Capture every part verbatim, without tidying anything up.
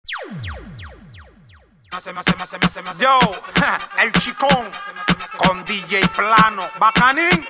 Yo, el chicón con D J Plano, bacanín.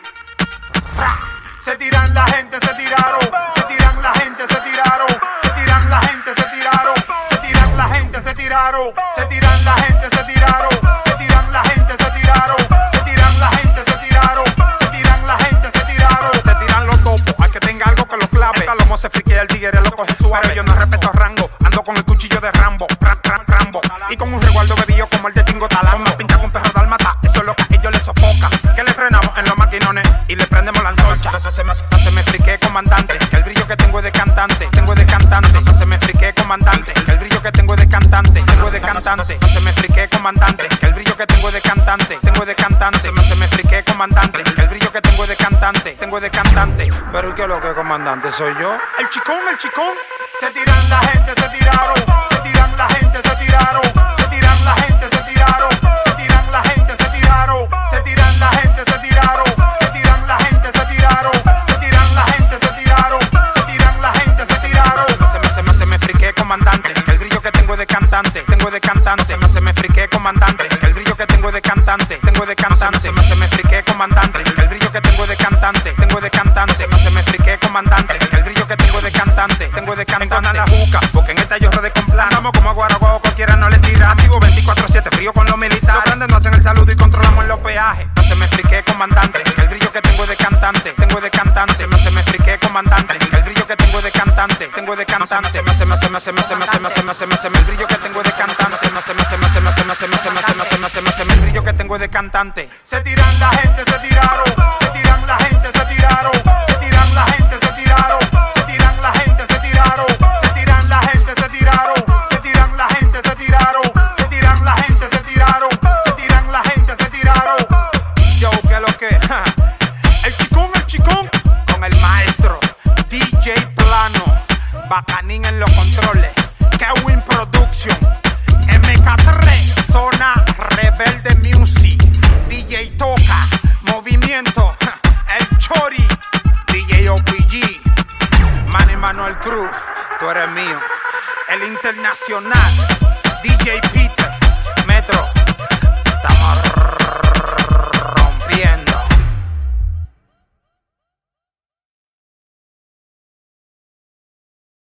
Se tiran la gente, se tiraron. Se tiran la gente, se tiraron. Se tiran la gente, se tiraron. Se tiran la gente, se tiraron. Se tiran la gente, se tiraron. Se tiran la gente, se tiraron. Se tiran la gente, se tiraron. Se tiran la gente, se tiraron. Se tiran los topos, al que tenga algo que lo clave. El palomo se friquea, el tigre lo coge suave. Pero yo no respeto rango, ando con el cuchillo de Rambo, ram, ram, Rambo. Y con un resguardo bebido como el de Tingo Talán. Me pinta con perro dálmata, eso es lo que a ellos les sofoca. Que le frenamos en los maquinones y le prendemos la antorcha. Eso se me, se me friqué, comandante, que el brillo que tengo es de cantante. Tengo es de cantante, eso se me friqué, comandante, que el brillo que tengo es de cantante. Tengo es de cantante, no se me friqué, comandante, que el brillo que tengo es de cantante. Tengo es de cantante, no se me friqué, comandante, que el brillo que tengo es de cantante. Tengo es de cantante. Pero ¿y qué es lo que comandante soy yo? El chicón, el chicón. Se tiran la gente, se tiraron. Se tiran la gente, se tiraron. Se tiran la gente, se tiraron. Se tiran la gente, se tiraron. Se tiran la gente, se tiraron. Se tiran la gente, se tiraron. Se tiran la gente, se tiraron. Se tiran la gente, se tiraron. Se me, se me, se me friqué, comandante, que el brillo que tengo es de cantante. Tengo es de cantante. Se me, se me friqué, comandante, que el brillo que tengo es de cantante. Tengo es de cantante. Se me, se me friqué, comandante, que el brillo que tengo es de cantante. Tengo es de cantante. Se me, se me friqué, comandante, que el brillo que tengo es de cantante. Tengo es de cantante. En la juca, porque en esta yo rodé con plan. Andamos como aguaraguao, cualquiera no le tira. Activo veinticuatro siete, frío con los militares. Los grandes no hacen el saludo y controlamos en los peajes. No se me friqué, comandante, que el brillo que tengo es de cantante. Tengo es de cantante. No se me friqué, comandante, que el brillo que tengo es de cantante. Tengo es de cantante. Se me, se me, se me, se me, se me, se me, se me, se me, se me, el brillo que tengo es de cantante. Se me, se me, se me, se me, se me, se me, se me, se me, se me, se me, se me, el brillo que tengo es de cantante. Se tiran la gente, se tiraron. Se tiran la gente, se tiraron. Se tiran la gente, se tiraron. Se tiran la gente, se tiraron. Se tiran la gente, se tiraron. Se tiran la gente, se tiraron. Se tiran la gente, se tiraron. Se tiran la gente, se tiraron. Yo, ¿qué lo que? El chicón, el chicón con el maestro D J Plano, bacanín en los controles, Kevin Production, M K tres, Zona Rebelde Music, D J Toca, Movimiento, El Chori, D J O P G, Manny Manuel Cruz, tú eres mío, el internacional.